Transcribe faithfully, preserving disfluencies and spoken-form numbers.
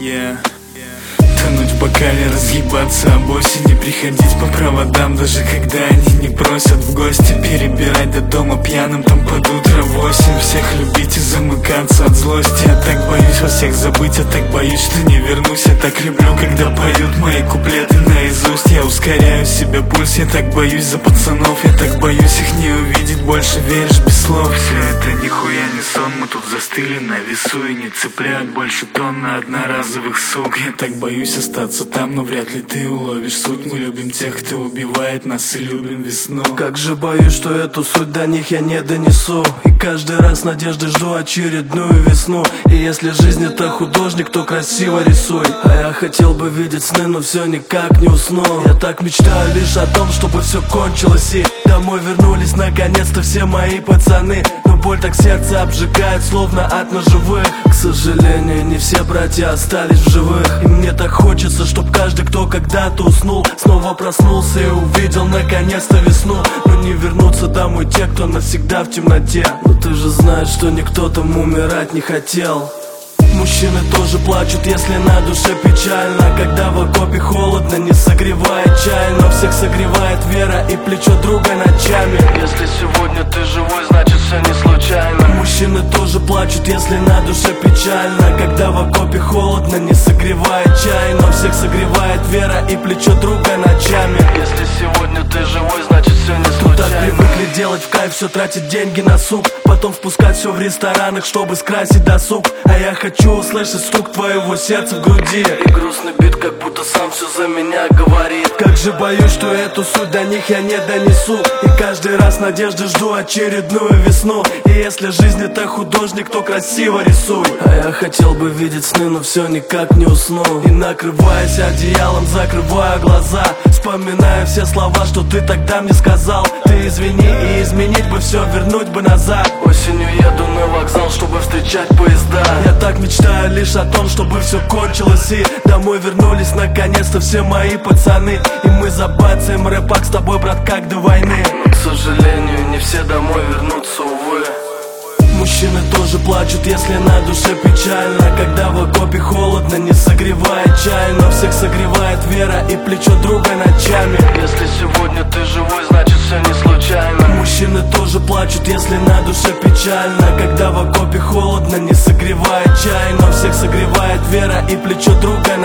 Yeah. Тонуть в бокале, разъебаться об осени, приходить по проводам, даже когда они не просят в гости, перебирать до дома пьяным там под утро восемь. Всех любить и замыкаться от злости. Я так боюсь во всех забыть, я так боюсь, что не вернусь. Я так люблю, когда поют мои куплеты наизусть. Я ускоряю себе пульс, я так боюсь за пацанов. Я так боюсь их не увидеть, больше веришь без слов. Все это нихуя не сон, мы тут застыли на весу и не цепляют больше тонны одноразовых сук. Я так боюсь остаться там, но вряд ли ты уловишь суть. Мы любим тех, кто убивает нас, и любим весну. Как же боюсь, что эту суть до них я не донесу. И каждый раз с надеждой жду очередную весну. И если жизнь это художник, то красиво рисуй. А я хотел бы видеть сны, но все никак не усну. Я так мечтаю лишь о том, чтобы все кончилось и домой вернулись наконец-то все мои пацаны. Но боль так сердце обжигает, словно от ножевых. К сожалению, не все братья остались в живых. И мне так хочется, чтоб каждый, кто когда-то уснул, снова проснулся и увидел наконец-то весну. Но не вернутся домой те, кто навсегда в темноте. Но ты же знаешь, что никто там умирать не хотел. Мужчины тоже плачут, если на душе печально, когда в окопе холодно, не согревает чай. Но всех согревает вера и плечо друга ночами. Если сегодня ты живой, значит все не случайно. Мужчины тоже плачут, если на душе печально, когда в окопе холодно, не согревает чай. Но всех согревает вера и плечо друга ночами. Если сегодня ты живой, значит все не случайно. Так привыкли делать в кайф, все тратить деньги на суп, потом впускать все в ресторанах, чтобы скрасить досуг. А я хочу услышать стук твоего сердца в груди. И грустный бит, как будто сам все за меня говорит. Как же боюсь, что эту суть до них я не донесу. И каждый раз надежды жду очередную весну. И если жизнь это художник, то красиво рисуй. А я хотел бы видеть сны, но все никак не усну. И накрываясь одеялом, закрываю глаза, вспоминая все слова, что ты тогда мне сказал. Ты извини, и изменить бы все, вернуть бы назад. Осенью еду на вокзал, чтобы встречать поезда. Я так мечтаю лишь о том, чтобы все кончилось и домой вернулись наконец-то все мои пацаны. И мы забацаем рэпак с тобой, брат, как до войны. Но, к сожалению, не все домой вернутся, увы. Мужчины тоже плачут, если на душе печально, когда в окопе холодно, не согревает чай. Но всех согревает вера и плечо друга ночами. Если сегодня ты живой, значит все не случайно. Мужчины тоже плачут, если на душе печально, когда в окопе холодно, не согревает чай. Но всех согревает вера и плечо друга